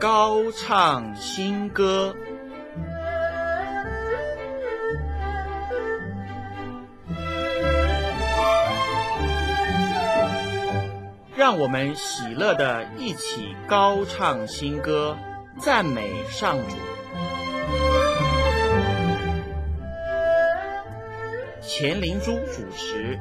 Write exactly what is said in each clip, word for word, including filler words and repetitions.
高唱新歌。让我们喜乐地一起高唱新歌，赞美上主。钱灵珠主持。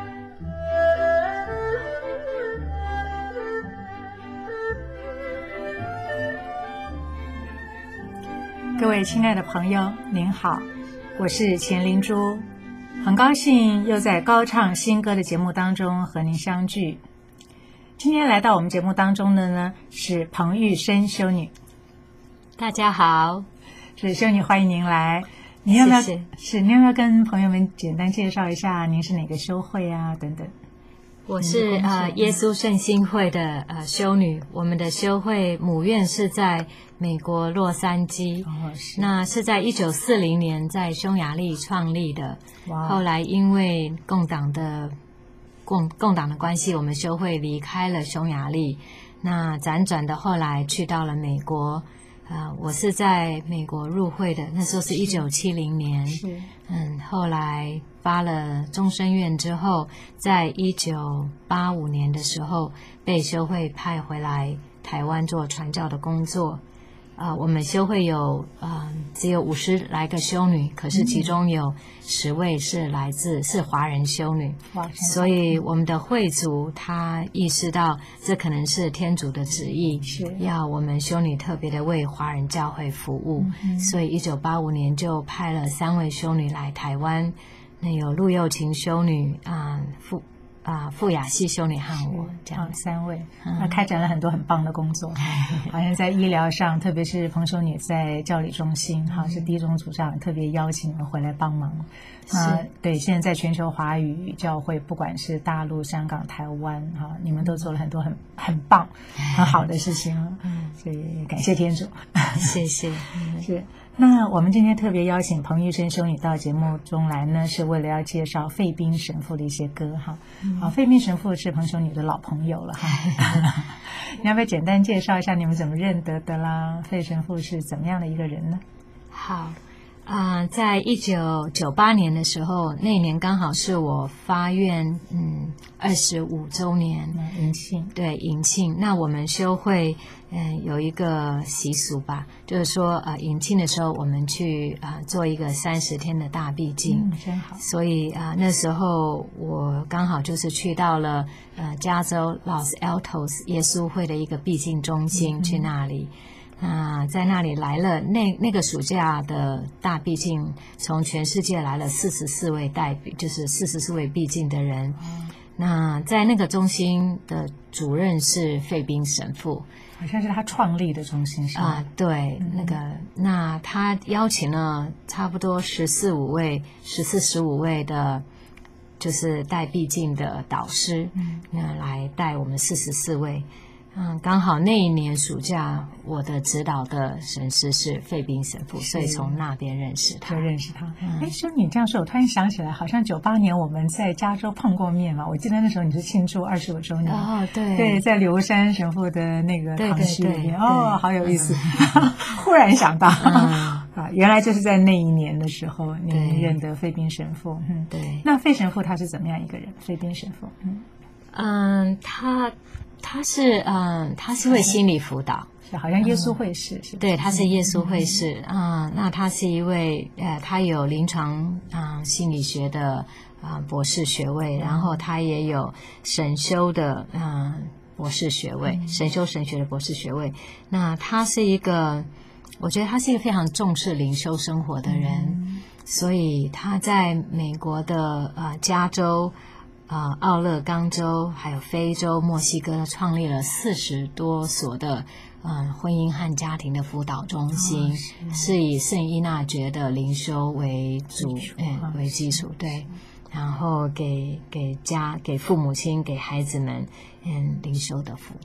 各位亲爱的朋友，您好，我是钱灵珠，很高兴又在高唱新歌的节目当中和您相聚。今天来到我们节目当中的呢是彭玉生修女。 大家好， 是修女，欢迎您来。您要不要谢谢是您要不要跟朋友们简单介绍一下您是哪个修会啊等等？ 我是呃耶稣圣心会的呃修女，我们的修会母院是在美国洛杉矶， 哦，是那是在一九四零年在匈牙利创立的。 哇， 后来因为共党的共共党的关系，我们修会离开了匈牙利，那辗转的后来去到了美国。呃，我是在美国入会的，那时候是一九七零年， 是嗯，后来发了终身愿之后，在一九八五年的时候被修会派回来台湾做传教的工作。呃，我们修会有呃只有五十来个修女，可是其中有十位是来自是华人修女， 哇， 所以我们的会主他意识到这可能是天主的旨意， 是要我们修女特别的为华人教会服务， 嗯、 所以一九八五年就派了三位修女来台湾，那有陆幼琴修女啊、呃、傅啊、呃，傅雅希修女和我这样、 啊、三位， 嗯、 那开展了很多很棒的工作，好像在医疗上，特别是彭修女在教理中心，哈、嗯，是第一总主长特别邀请你们回来帮忙。啊、呃，对，现在在全球华语教会，不管是大陆、香港、台湾，哈，你们都做了很多很很棒、很好的事情，嗯，所以感谢天主， 谢谢， 是。那我们今天特别邀请彭玉生修女到节目中来呢，是为了要介绍费宾神父的一些歌哈。好，费宾神父是彭修女的老朋友了哈。你要不要简单介绍一下你们怎么认得的啦？费神父是怎么样的一个人呢？ 好。啊、呃，在一九九八年的时候，那一年刚好是我发愿嗯二十五周年迎庆， 对迎庆。那我们修会嗯、呃、有一个习俗吧，就是说呃迎庆的时候，我们去啊、呃、做一个三十天的大闭境， 嗯，真好。 所以啊、呃、那时候我刚好就是去到了呃加州 Los Altos 耶稣会的一个闭境中心，嗯、去那里。那、呃、在那里来了那那个暑假的大闭境，从全世界来了四十四位代表，就是四十四位闭境的人。嗯、那在那个中心的主任是费宾神父， 好像是他创立的中心是吗？ 啊，对，嗯、那个那他邀请了差不多十四五位、十四十五位的，就是带闭境的导师，嗯，那来带我们四十四位。嗯，刚好那一年暑假，我的指导的神师是费宾神父，所以从那边认识他， 就认识他。哎、嗯，修女这样说，我突然想起来，好像九八年我们在加州碰过面嘛。我记得那时候你是庆祝二十五周年， 哦，对， 对，在刘山神父的那个堂区里面，哦，好有意思。 嗯、 忽然想到， 嗯、 啊，原来就是在那一年的时候，你认得费宾神父。嗯， 对。 那费神父他是怎么样一个人？费宾神父， 嗯嗯，他。他是嗯，他是会心理辅导， 是好像耶稣会士，嗯、是对，他是耶稣会士啊、嗯。那他是一位呃，他有临床啊、呃、心理学的啊、呃、博士学位，然后他也有神修的嗯、呃、博士学位，嗯、神修神学的博士学位。那他是一个，我觉得他是一个非常重视灵修生活的人，嗯、所以他在美国的呃加州。啊、呃，奥勒冈州还有非洲、墨西哥创立了四十多所的嗯、呃、婚姻和家庭的辅导中心，哦、是, 是以圣依纳爵的灵修为主，嗯为基础，对，然后给给家给父母亲给孩子们嗯灵修的辅导。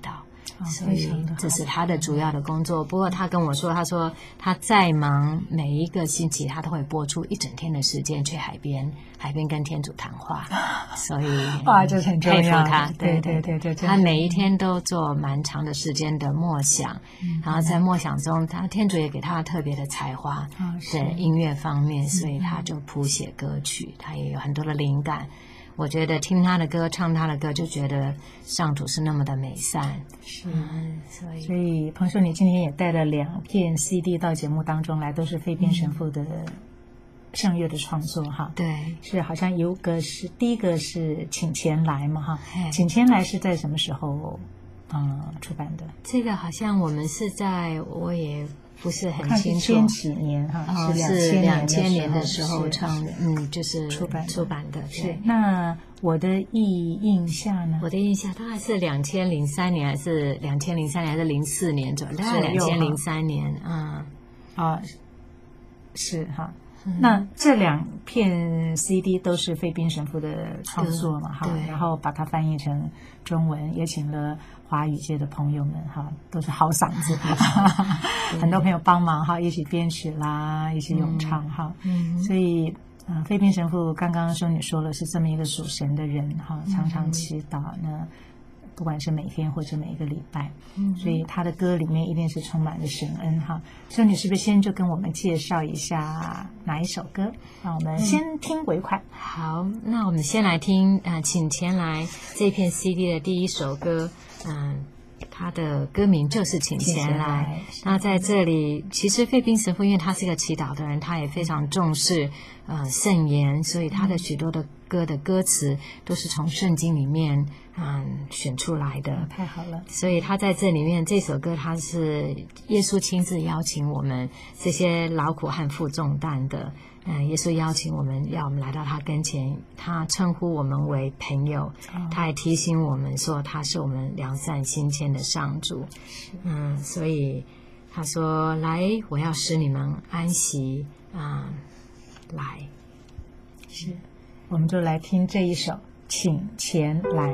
所以这是他的主要的工作。不过他跟我说，他说他再忙，每一个星期他都会播出一整天的时间去海边，海边跟天主谈话。所以哇，这很重要， 佩服他。 对对对对， 他每一天都做蛮长的时间的默想，嗯、然后在默想中，他天主也给他特别的才华，在音乐方面，所以他就谱写歌曲，他也有很多的灵感。我觉得听他的歌，唱他的歌，就觉得上主是那么的美善。 是，嗯、所以所以彭叔，你今天也带了两片 C D 到节目当中来，都是费边神父的圣乐的创作哈。 对， 是好像有个是第一个是请前来嘛哈，请前来是在什么时候嗯出版的？ 这个好像我们是在我也。不是很清楚， 千几年哈， 哦，是两千年的时候唱的，嗯，就是出版出版的。 是那我的意印下呢？ 我的印象大概是两千零三年，还是两千零三年，还是零四年左右？大概两千零三年啊啊，是哈。那这两片 C D 都是费边神父的创作嘛哈，然后把它翻译成中文，也请了华语界的朋友们哈，都是好嗓子，很多朋友帮忙哈，一起编曲啦，一起咏唱哈，嗯，所以嗯、呃，费边神父刚刚说你说了是这么一个属神的人哈，常常祈祷呢。不管是每天或者每一个礼拜，嗯，所以他的歌里面一定是充满了神恩哈。所以你是不是先就跟我们介绍一下哪一首歌？那我们先听为快。 嗯、好，那我们先来听啊、呃，请前来这片 C D 的第一首歌，嗯、呃。他的歌名就是请前来。那在这里，其实费边神父因为他是一个祈祷的人，他也非常重视呃圣言，所以他的许多的歌的歌词都是从圣经里面嗯选出来的。 太好了！ 所以他在这里面这首歌，他是耶稣亲自邀请我们这些劳苦和负重担的。嗯，耶稣邀请我们，要我们来到他跟前，他称呼我们为朋友，哦、他也提醒我们说他是我们良善心谦的上主。嗯，所以他说：“来，我要使你们安息。”啊、嗯，来， 是，我们就来听这一首《请前来》。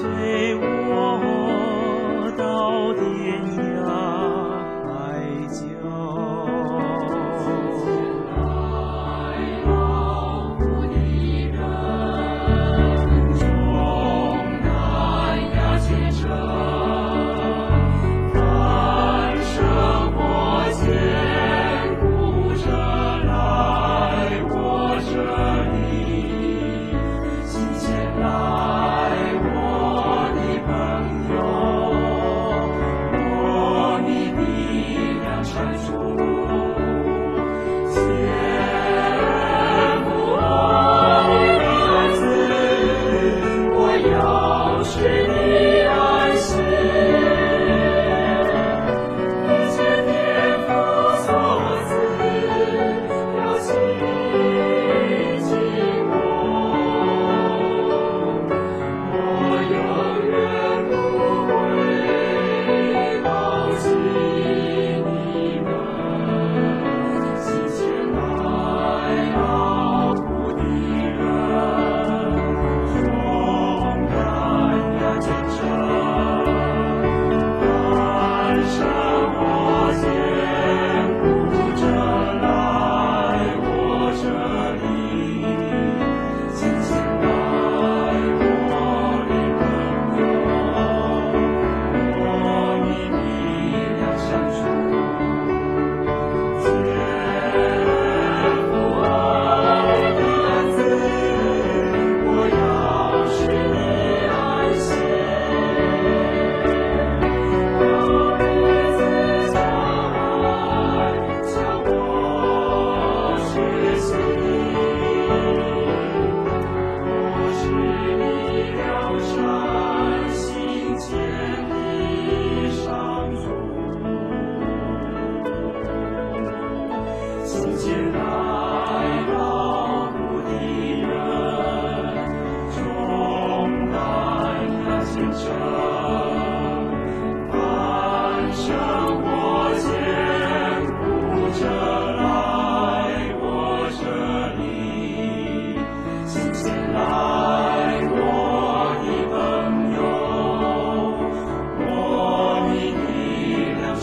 天涯海角。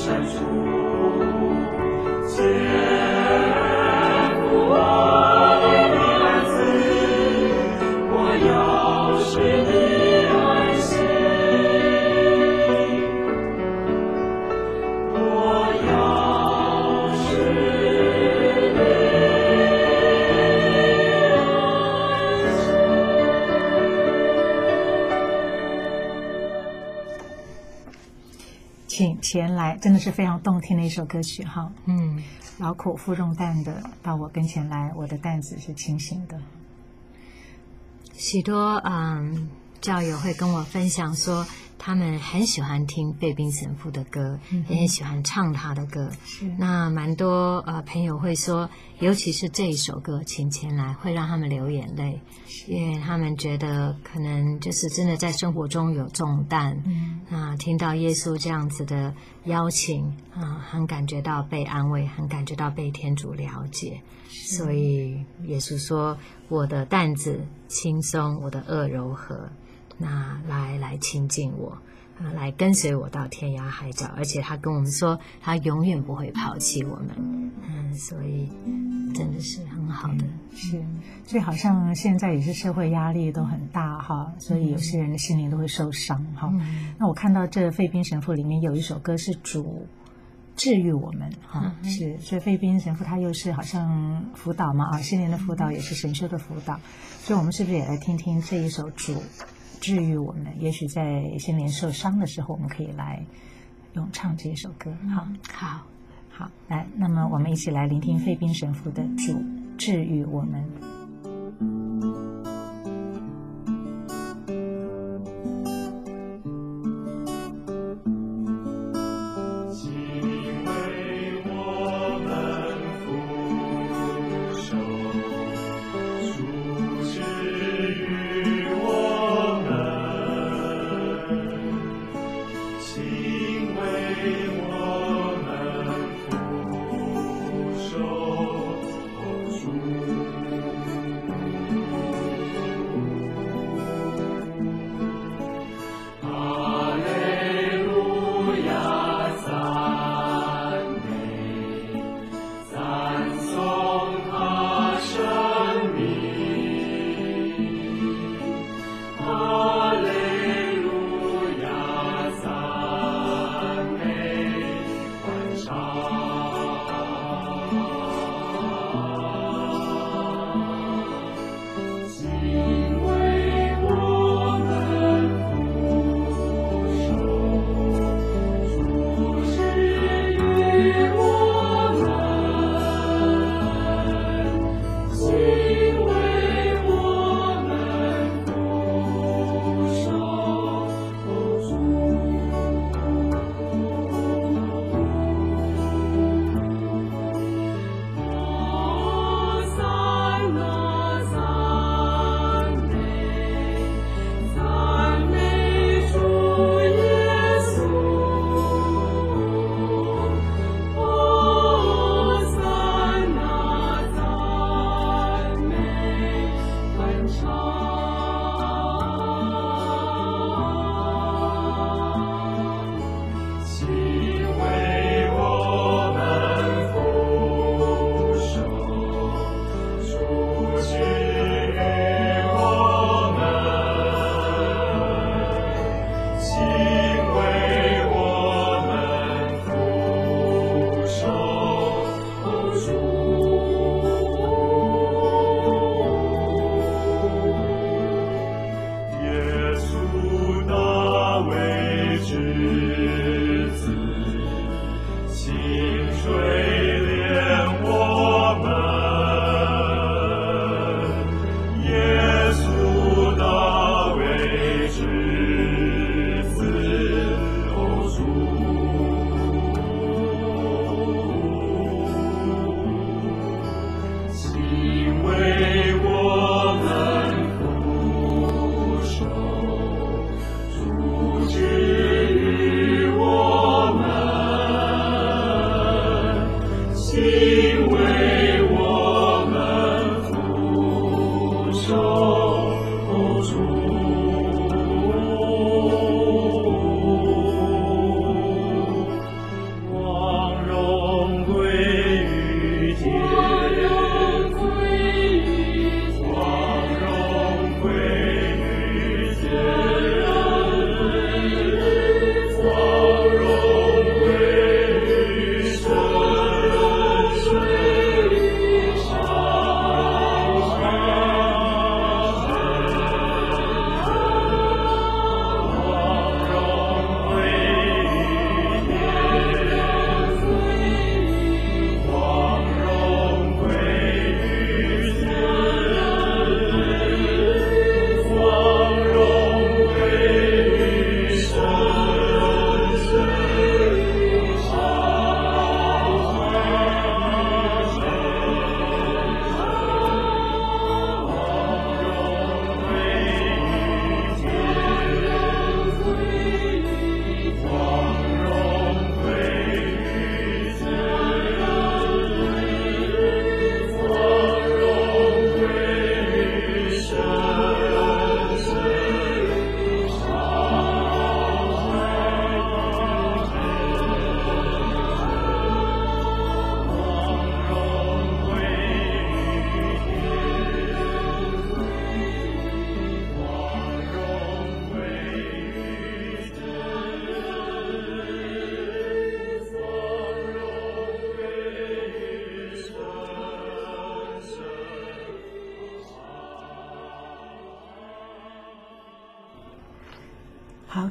请前来，真的是非常动听的一首歌曲哈。 嗯， 劳苦负重担的到我跟前来，我的担子是轻省的。 许多嗯教友会跟我分享说，他们很喜欢听费宾神父的歌，嗯、也很喜欢唱他的歌。那蛮多呃朋友会说，尤其是这一首歌《请前来》，会让他们流眼泪，因为他们觉得可能就是真的在生活中有重担，嗯啊，听到耶稣这样子的邀请啊，很感觉到被安慰，很感觉到被天主了解。所以耶稣说：“我的担子轻松，我的軛柔和。”那来来亲近我啊，来跟随我到天涯海角，而且他跟我们说，他永远不会抛弃我们。嗯，所以真的是很好的。 是，所以好像现在也是社会压力都很大哈，所以有些人的心灵都会受伤哈。嗯、那我看到这费宾神父里面有一首歌是主治愈我们哈，嗯、是，所以费宾神父他又是好像辅导嘛啊，心灵的辅导也是神修的辅导，所以我们是不是也来听听这一首主治愈我们？也许在心灵受伤的时候，我们可以来咏唱这一首歌。好， 好， 好，来，那么我们一起来聆听费宾神父的《主治愈我们》。 治愈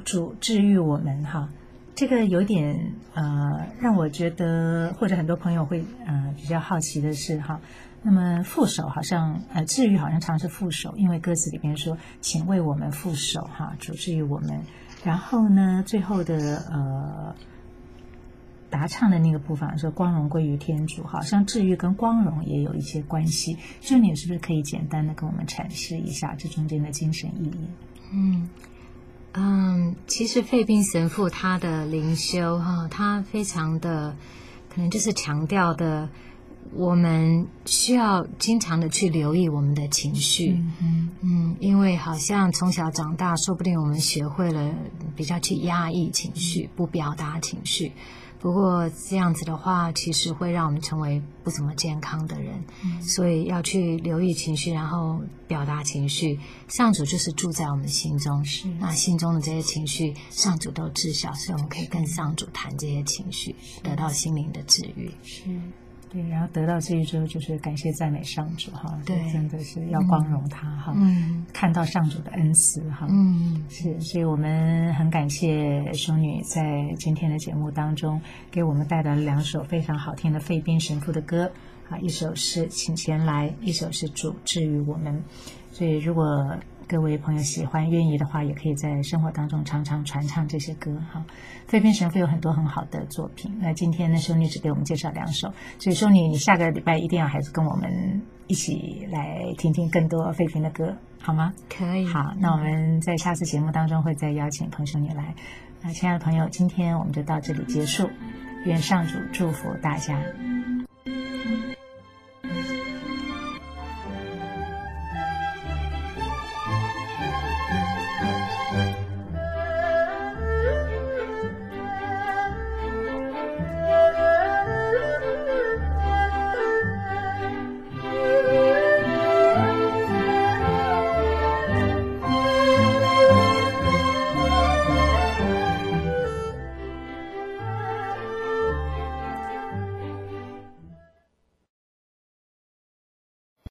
主治愈我们哈，这个有点呃让我觉得，或者很多朋友会呃比较好奇的是哈，那么副手好像呃治愈好像常是副手，因为歌词里边说请为我们副手哈，主治愈我们。然后呢，最后的呃答唱的那个部分说光荣归于天主，好像治愈跟光荣也有一些关系。就你是不是可以简单的跟我们阐释一下这中间的精神意义？ 嗯嗯，其实费宾神父他的灵修哈，他非常的可能就是强调的，我们需要经常的去留意我们的情绪。嗯嗯，因为好像从小长大，说不定我们学会了比较去压抑情绪，不表达情绪。不过这样子的话，其实会让我们成为不怎么健康的人。嗯，所以要去留意情绪，然后表达情绪。上主就是住在我们心中，是那心中的这些情绪，上主都知晓，所以我们可以跟上主谈这些情绪，得到心灵的治愈。 是。对，然后得到这一周就是感谢赞美上主哈， 对， 真的是要光荣他哈， 嗯， 看到上主的恩赐哈， 嗯， 是，所以我们很感谢修女在今天的节目当中给我们带来了两首非常好听的费宾神父的歌啊，一首是请前来，一首是主治愈我们。所以如果各位朋友喜欢愿意的话，也可以在生活当中常常传唱这些歌哈。费宾神父有很多很好的作品，那今天呢修女只给我们介绍两首，所以修女你下个礼拜一定要还是跟我们一起来听听更多费宾的歌好吗？ 可以。 好，那我们在下次节目当中会再邀请彭修女来。那亲爱的朋友，今天我们就到这里结束，愿上主祝福大家。